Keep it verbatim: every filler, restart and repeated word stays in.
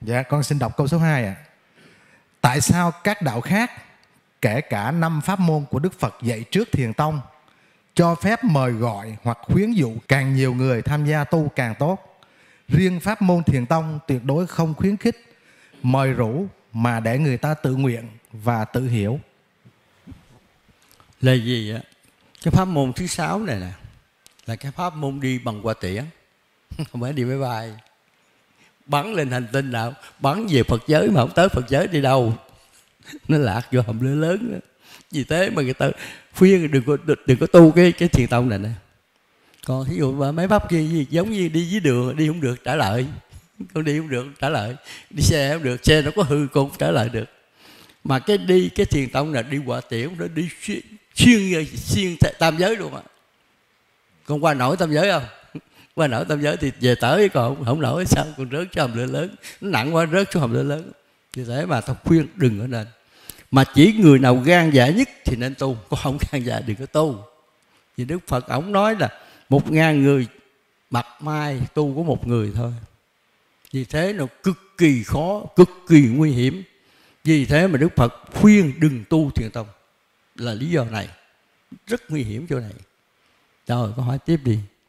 Dạ, con xin đọc câu số hai ạ. À. Tại sao các đạo khác, kể cả năm pháp môn của Đức Phật dạy trước Thiền tông, cho phép mời gọi hoặc khuyến dụ càng nhiều người tham gia tu càng tốt, riêng pháp môn Thiền tông tuyệt đối không khuyến khích, mời rủ mà để người ta tự nguyện và tự hiểu? Là gì á? Cái pháp môn thứ sáu này nè là cái pháp môn đi bằng quả tiễn, không phải đi máy bay. Bắn lên hành tinh nào, bắn về Phật giới mà không tới Phật giới đi đâu. Nó lạc vô hầm lửa lớn đó. Vì thế mà người ta khuyên đừng có đừng có tu cái cái thiền tông này nè. Còn thí dụ mà mấy pháp kia gì, giống như đi dưới đường đi không được trả lợi, con đi không được trả lợi, đi xe không được, xe nó có hư con không trả lợi được. Mà cái đi cái thiền tông là đi quả tiễn, nó đi xuyên xuyên, xuyên tam giới luôn á. Con qua nổi tam giới không? Qua nổi tam giới thì về tới, còn không, không nổi sao còn rớt xuống hầm lửa lớn, nó nặng quá rớt xuống hầm lửa lớn. Vì thế mà tao khuyên đừng có nên. Mà chỉ người nào gan dạ nhất thì nên tu, còn không gan dạ đừng có tu. Vì Đức Phật ổng nói là một ngàn người mặt mai tu có một người thôi. Vì thế nó cực kỳ khó, cực kỳ nguy hiểm. Vì thế mà Đức Phật khuyên đừng tu thiền tông, là lý do này. Rất nguy hiểm chỗ này. Rồi, câu hỏi tiếp đi.